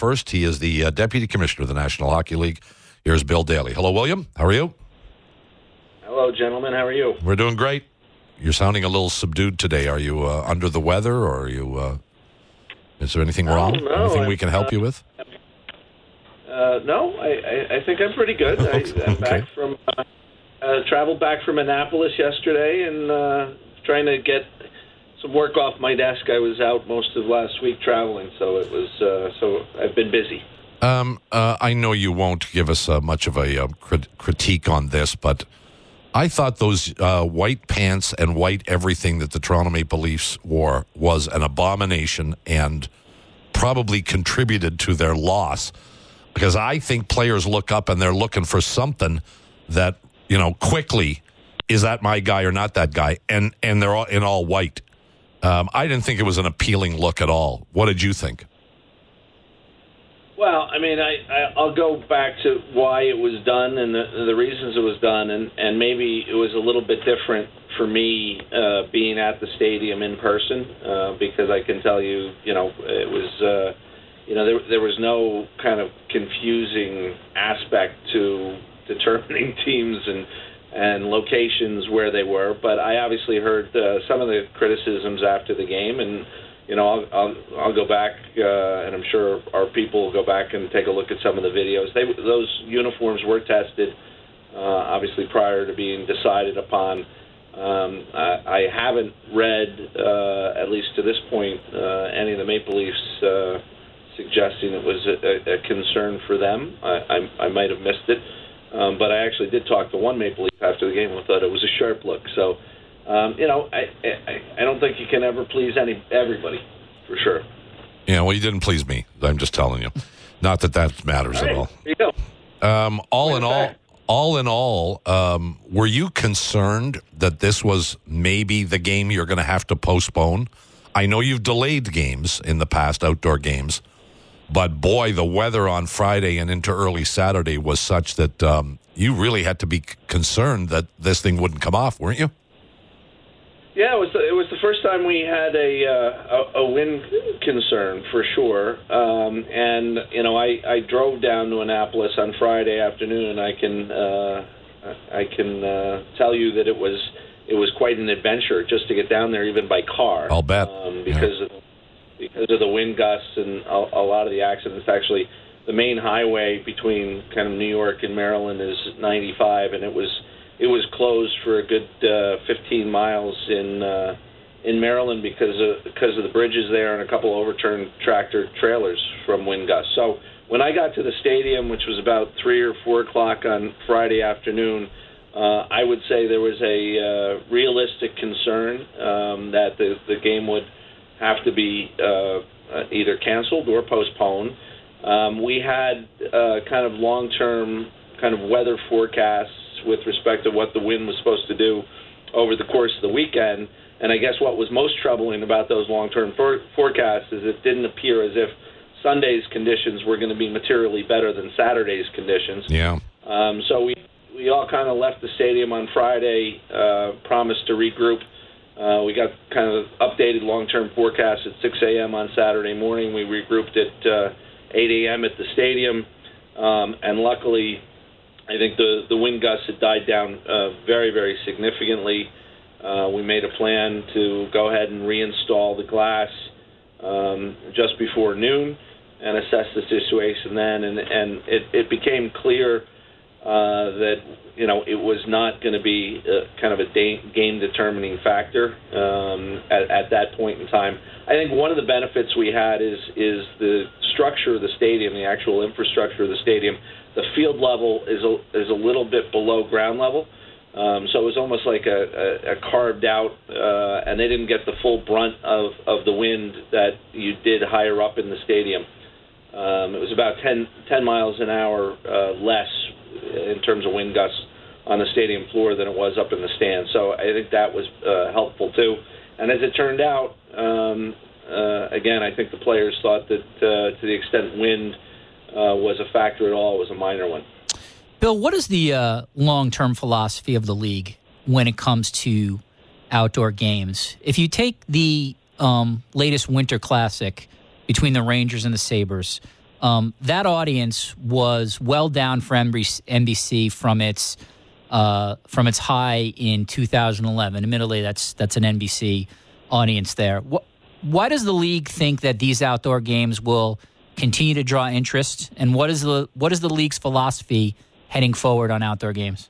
first. He is the Deputy Commissioner of the National Hockey League. Here's Bill Daly. Hello, William. How are you? Hello, gentlemen. How are you? We're doing great. You're sounding a little subdued today. Are you under the weather, or are you? Is there anything wrong? No, anything we can help you with? No, I think I'm pretty good. I'm back from traveled back from Annapolis yesterday and trying to get some work off my desk. I was out most of last week traveling, so it was. So I've been busy. I know you won't give us much of a critique on this, but I thought those white pants and white everything that the Toronto Maple Leafs wore was an abomination and probably contributed to their loss, because I think players look up and they're looking for something that, quickly, is that my guy or not that guy? And they're all in all white. I didn't think it was an appealing look at all. What did you think? Well, I mean, I'll go back to why it was done and the reasons it was done, and maybe it was a little bit different for me being at the stadium in person, because I can tell you, it was, there was no kind of confusing aspect to determining teams and locations where they were, but I obviously heard some of the criticisms after the game, and I'll go back, and I'm sure our people will go back and take a look at some of the videos. Those uniforms were tested, obviously, prior to being decided upon. I haven't read, at least to this point, any of the Maple Leafs suggesting it was a concern for them. I might have missed it, but I actually did talk to one Maple Leaf after the game who thought it was a sharp look. So. I don't think you can ever please everybody, for sure. Yeah, well, you didn't please me. I'm just telling you. Not that matters at all. There you go. All in all, were you concerned that this was maybe the game you're going to have to postpone? I know you've delayed games in the past, outdoor games, but boy, the weather on Friday and into early Saturday was such that you really had to be concerned that this thing wouldn't come off, weren't you? Yeah, it was the first time we had a wind concern, for sure. And I drove down to Annapolis on Friday afternoon, and I can tell you that it was quite an adventure just to get down there, even by car. I'll bet because of the wind gusts and a lot of the accidents. Actually, the main highway between kind of New York and Maryland is 95, and it was closed for a good 15 miles in Maryland because of the bridges there and a couple overturned tractor trailers from wind gusts. So when I got to the stadium, which was about 3 or 4 o'clock on Friday afternoon, I would say there was a realistic concern that the game would have to be either canceled or postponed. We had kind of long-term kind of weather forecasts with respect to what the wind was supposed to do over the course of the weekend. And I guess what was most troubling about those long-term forecasts is it didn't appear as if Sunday's conditions were going to be materially better than Saturday's conditions. Yeah. So we all kind of left the stadium on Friday, promised to regroup. We got kind of updated long-term forecasts at 6 a.m. on Saturday morning. We regrouped at 8 a.m. at the stadium. And luckily, I think the wind gusts had died down very, very significantly. We made a plan to go ahead and reinstall the glass just before noon and assess the situation then. And it became clear that, it was not going to be kind of a game-determining factor at that point in time. I think one of the benefits we had is the structure of the stadium, the actual infrastructure of the stadium. The field level is a little bit below ground level, so it was almost like a carved out, and they didn't get the full brunt of the wind that you did higher up in the stadium. It was about 10 miles an hour less in terms of wind gusts on the stadium floor than it was up in the stands. So I think that was helpful too. And as it turned out, again, I think the players thought that to the extent wind was a factor at all, it was a minor one. Bill, what is the long-term philosophy of the league when it comes to outdoor games? If you take the latest Winter Classic between the Rangers and the Sabres, that audience was well down for NBC from its high in 2011. Admittedly, that's an NBC audience there. Why does the league think that these outdoor games will continue to draw interest, and what is the league's philosophy heading forward on outdoor games?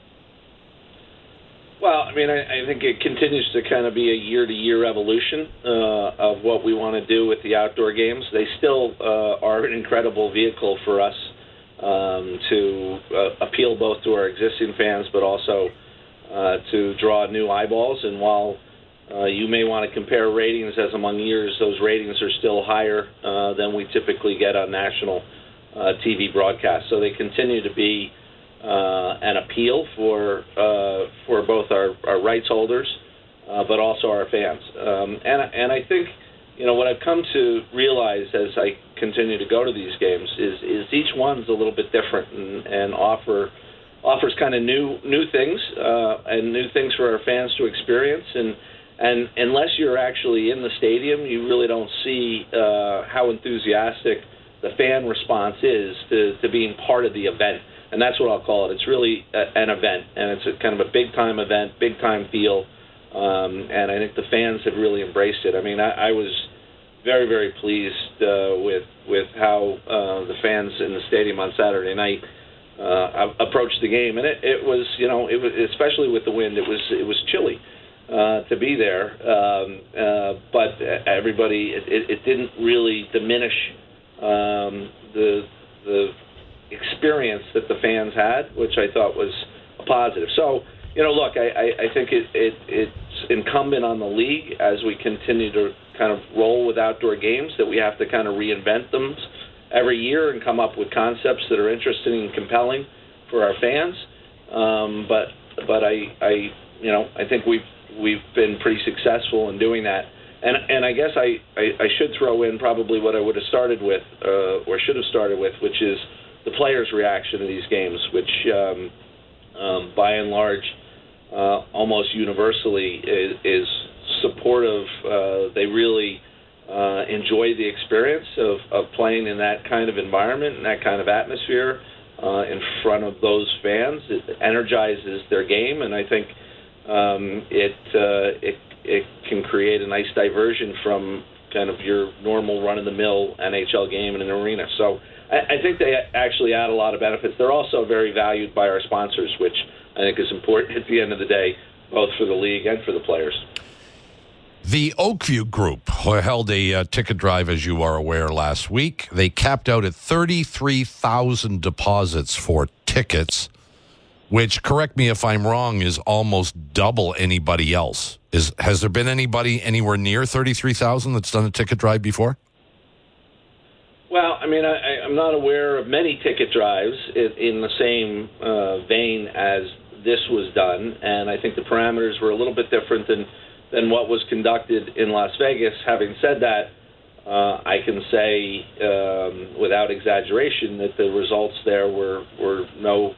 Well, I mean, I think it continues to kind of be a year-to-year evolution of what we want to do with the outdoor games. They still are an incredible vehicle for us to appeal both to our existing fans, but also to draw new eyeballs. And while you may want to compare ratings as among years, those ratings are still higher than we typically get on national TV broadcasts. So they continue to be an appeal for both our rights holders, but also our fans. And I think, what I've come to realize as I continue to go to these games is each one's a little bit different and offers kind of new things and new things for our fans to experience. And unless you're actually in the stadium, you really don't see how enthusiastic the fan response is to being part of the event. And that's what I'll call it. It's really an event, and it's a kind of a big-time event, big-time feel, and I think the fans have really embraced it. I mean, I was very, very pleased with how the fans in the stadium on Saturday night approached the game, and it was, especially with the wind, it was chilly to be there, but everybody, it didn't really diminish the experience that the fans had, which I thought was a positive. So, look, I think it's incumbent on the league as we continue to kind of roll with outdoor games that we have to kind of reinvent them every year and come up with concepts that are interesting and compelling for our fans. But I think we've been pretty successful in doing that. And I guess I should throw in probably what I would have started with, or should have started with, which is the players' reaction to these games, which by and large, almost universally is supportive. They really enjoy the experience of playing in that kind of environment and that kind of atmosphere in front of those fans. It energizes their game, and I think it can create a nice diversion from kind of your normal run-of-the-mill NHL game in an arena. So I think they actually add a lot of benefits. They're also very valued by our sponsors, which I think is important at the end of the day, both for the league and for the players. The Oakview Group held a ticket drive, as you are aware, last week. They capped out at 33,000 deposits for tickets, which, correct me if I'm wrong, is almost double anybody else. Has there been anybody anywhere near 33,000 that's done a ticket drive before? Well, I mean, I'm not aware of many ticket drives in the same vein as this was done, and I think the parameters were a little bit different than what was conducted in Las Vegas. Having said that, I can say without exaggeration that the results there were no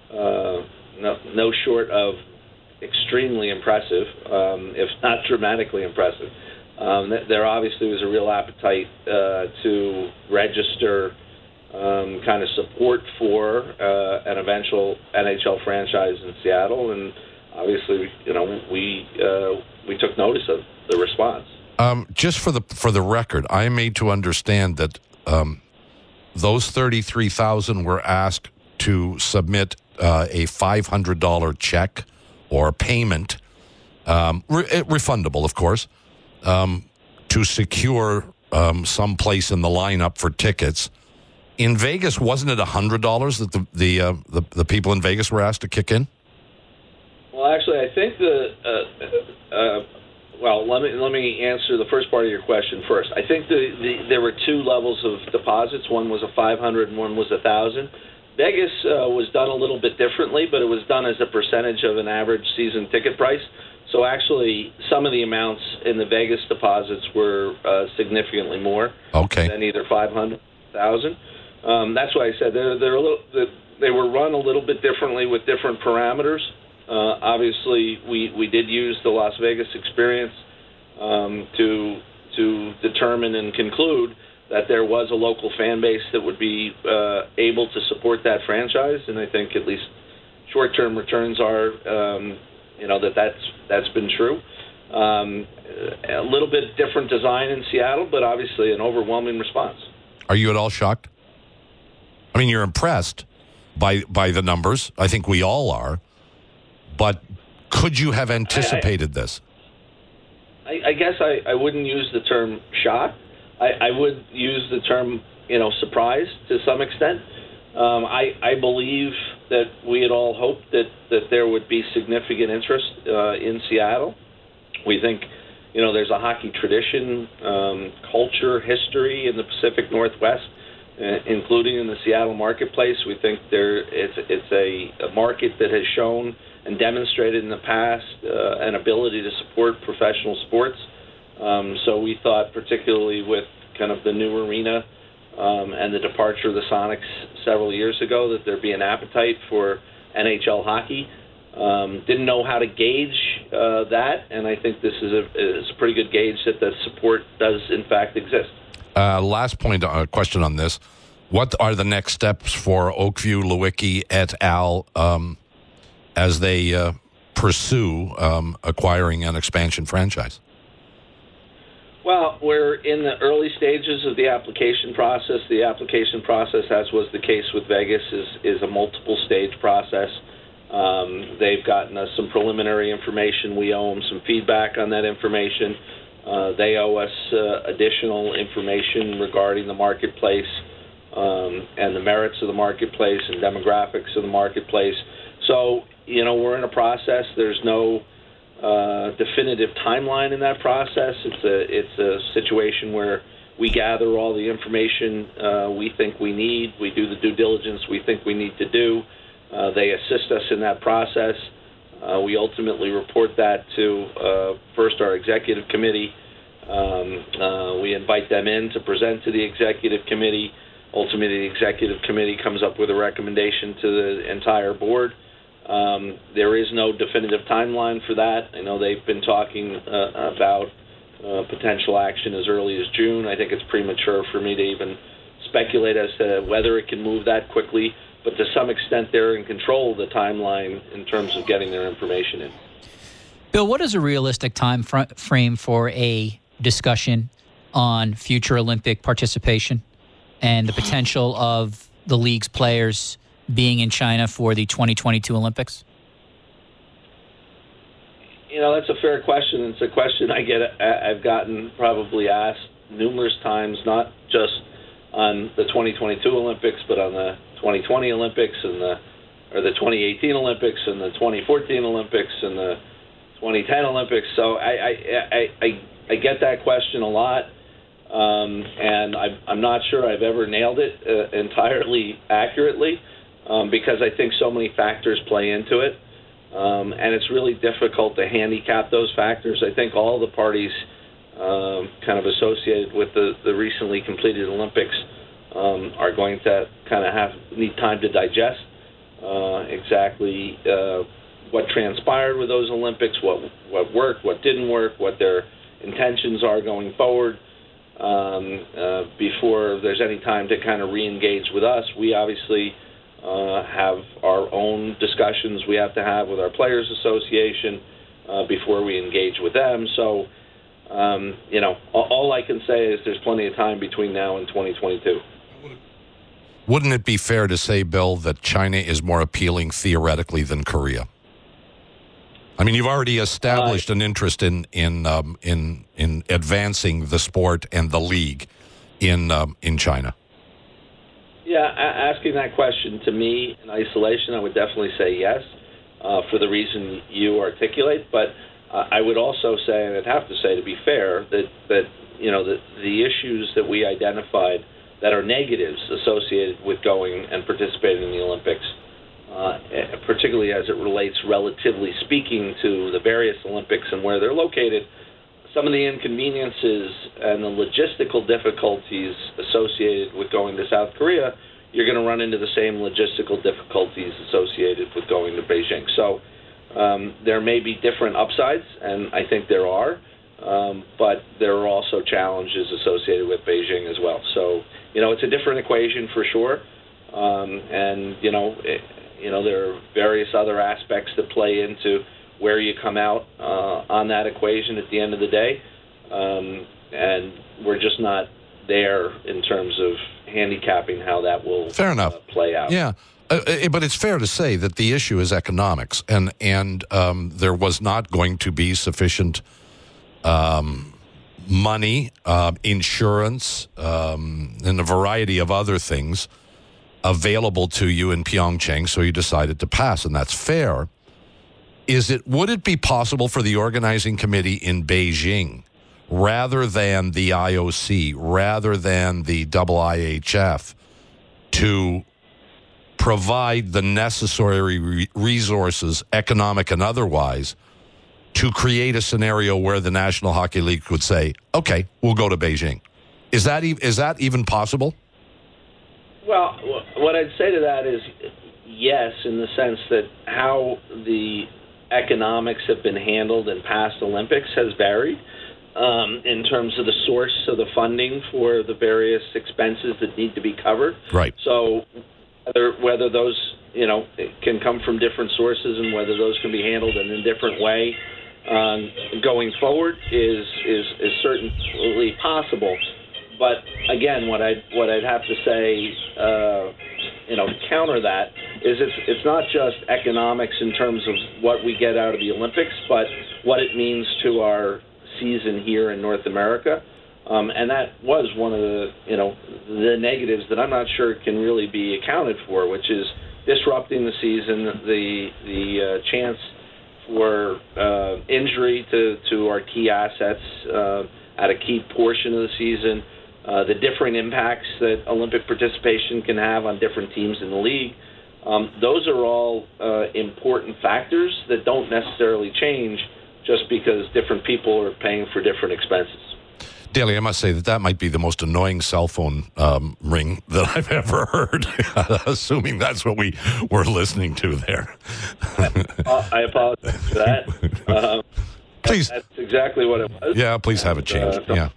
short of extremely impressive, if not dramatically impressive. There obviously was a real appetite to register kind of support for an eventual NHL franchise in Seattle, and obviously, we took notice of the response. Just for the record, I am made to understand that those 33,000 were asked to submit a $500 check or payment, refundable, of course, to secure some place in the lineup for tickets. In Vegas, wasn't it $100 that the people in Vegas were asked to kick in? Well, actually, I think let me answer the first part of your question first. I think there were two levels of deposits. One was a $500 and one was $1,000. Vegas was done a little bit differerly, but it was done as a percentage of an average season ticket price. So actually, some of the amounts in the Vegas deposits were significantly more than either $500 or $1,000. That's why I said they were run a little bit differently with different parameters. Obviously, we did use the Las Vegas experience to determine and conclude that there was a local fan base that would be able to support that franchise, and I think at least short-term returns are, that's been true. A little bit different design in Seattle, but obviously an overwhelming response. Are you at all shocked? I mean, you're impressed by the numbers. I think we all are. But could you have anticipated this? I guess I wouldn't use the term shock. I would use the term, surprise to some extent. I believe that we had all hoped that there would be significant interest in Seattle. We think, there's a hockey tradition, culture, history in the Pacific Northwest, including in the Seattle marketplace. We think it's a market that has shown and demonstrated in the past an ability to support professional sports. So we thought, particularly with kind of the new arena and the departure of the Sonics several years ago, that there'd be an appetite for NHL hockey. Didn't know how to gauge that, and I think this is a pretty good gauge that the support does, in fact, exist. Last point, question on this. What are the next steps for Oakview, Lewicki, et al., as they pursue acquiring an expansion franchise? Well, we're in the early stages of the application process. The application process, as was the case with Vegas, is a multiple-stage process. They've gotten us some preliminary information. We owe them some feedback on that information. They owe us additional information regarding the marketplace and the merits of the marketplace and demographics of the marketplace. So, we're in a process. There's no definitive timeline in that process. It's a situation where we gather all the information we think we need. We do the due diligence we think we need to do. They assist us in that process. We ultimately report that to first our executive committee. We invite them in to present to the executive committee. Ultimately, the executive committee comes up with a recommendation to the entire board. There is no definitive timeline for that. I know they've been talking about potential action as early as June. I think it's premature for me to even speculate as to whether it can move that quickly, but to some extent they're in control of the timeline in terms of getting their information in. Bill, what is a realistic time frame for a discussion on future Olympic participation and the potential of the league's players being in China for the 2022 Olympics? That's a fair question. It's a question I've gotten probably asked numerous times, not just on the 2022 Olympics, but on the 2020 Olympics and the 2018 Olympics and the 2014 Olympics and the 2010 Olympics. So I get that question a lot, and I'm not sure I've ever nailed it entirely accurately. Because I think so many factors play into it, and it's really difficult to handicap those factors. I think all the parties kind of associated with the recently completed Olympics are going to kind of need time to digest exactly what transpired with those Olympics, what worked, what didn't work, what their intentions are going forward. Before there's any time to kind of re-engage with us, we obviously have our own discussions we have to have with our Players Association before we engage with them. So, all I can say is there's plenty of time between now and 2022. Wouldn't it be fair to say, Bill, that China is more appealing theoretically than Korea? I mean, you've already established an interest in advancing the sport and the league in China. Yeah, asking that question to me in isolation, I would definitely say yes, for the reason you articulate. But I would also say, and I'd have to say to be fair, that the issues that we identified that are negatives associated with going and participating in the Olympics, particularly as it relates, relatively speaking, to the various Olympics and where they're located, some of the inconveniences and the logistical difficulties associated with going to South Korea, you're going to run into the same logistical difficulties associated with going to Beijing. So there may be different upsides, and I think there are. but there are also challenges associated with Beijing as well. So, it's a different equation for sure. And there are various other aspects that play into where you come out on that equation at the end of the day. And we're just not there in terms of handicapping how that will Fair enough. Play out. Yeah. But it's fair to say that the issue is economics, and there was not going to be sufficient money, insurance, and a variety of other things available to you in Pyeongchang, so you decided to pass, and that's fair. Would it be possible for the organizing committee in Beijing, rather than the IOC, rather than the IIHF, to provide the necessary resources, economic and otherwise, to create a scenario where the National Hockey League could say, okay, we'll go to Beijing? Is that even possible? Well, what I'd say to that is yes, in the sense that how the economics have been handled in past Olympics has varied in terms of the source of the funding for the various expenses that need to be covered. Right. So whether those can come from different sources and whether those can be handled in a different way going forward is certainly possible. But again, what I'd have to say, to counter that is it's not just economics in terms of what we get out of the Olympics, but what it means to our season here in North America. And that was one of the negatives that I'm not sure can really be accounted for, which is disrupting the season, the chance for injury to our key assets at a key portion of the season, the differing impacts that Olympic participation can have on different teams in the league. Those are all important factors that don't necessarily change just because different people are paying for different expenses. Daly, I must say that might be the most annoying cell phone ring that I've ever heard, assuming that's what we were listening to there. I apologize for that. Please. That's exactly what it was. Yeah, please have it changed. Yeah.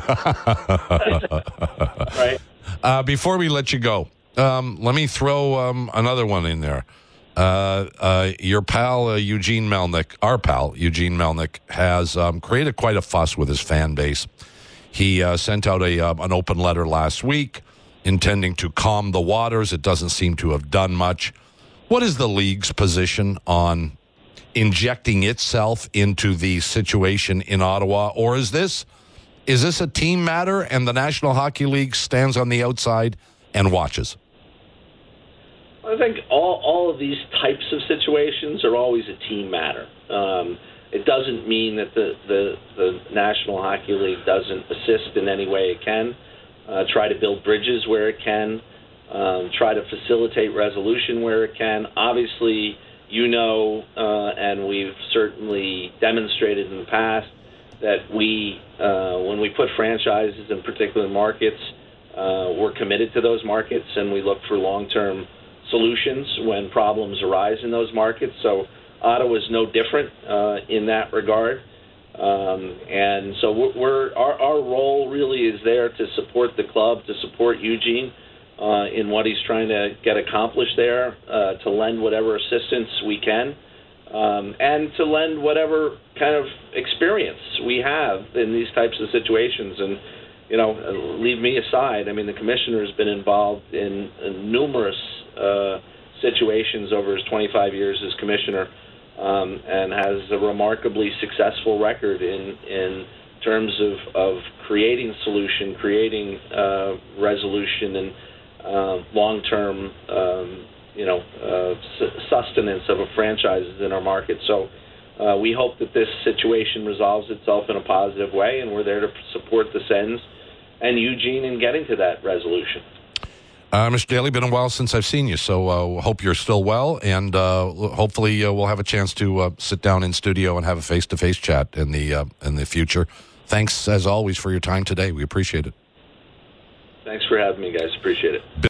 Right. Before we let you go, let me throw another one in there. Your pal, Eugene Melnick, our pal, Eugene Melnick, has created quite a fuss with his fan base. He sent out an open letter last week intending to calm the waters. It doesn't seem to have done much. What is the league's position on injecting itself into the situation in Ottawa? Or is this a team matter and the National Hockey League stands on the outside and watches? I think all of these types of situations are always a team matter. It doesn't mean that the National Hockey League doesn't assist in any way it can, try to build bridges where it can, try to facilitate resolution where it can. Obviously, and we've certainly demonstrated in the past that when we put franchises in particular markets, we're committed to those markets and we look for long-term solutions when problems arise in those markets. So Ottawa's no different in that regard. And so our role really is there to support the club, to support Eugene in what he's trying to get accomplished there, to lend whatever assistance we can, and to lend whatever kind of experience we have in these types of situations. And, leave me aside. I mean, the commissioner has been involved in numerous situations over his 25 years as commissioner, and has a remarkably successful record in terms of creating solution, creating resolution, and long-term, sustenance of a franchises in our market. So we hope that this situation resolves itself in a positive way, and we're there to support the Sens and Eugene in getting to that resolution. Mr. Daly, been a while since I've seen you, so hope you're still well, and hopefully we'll have a chance to sit down in studio and have a face-to-face chat in the future. Thanks, as always, for your time today. We appreciate it. Thanks for having me, guys. Appreciate it.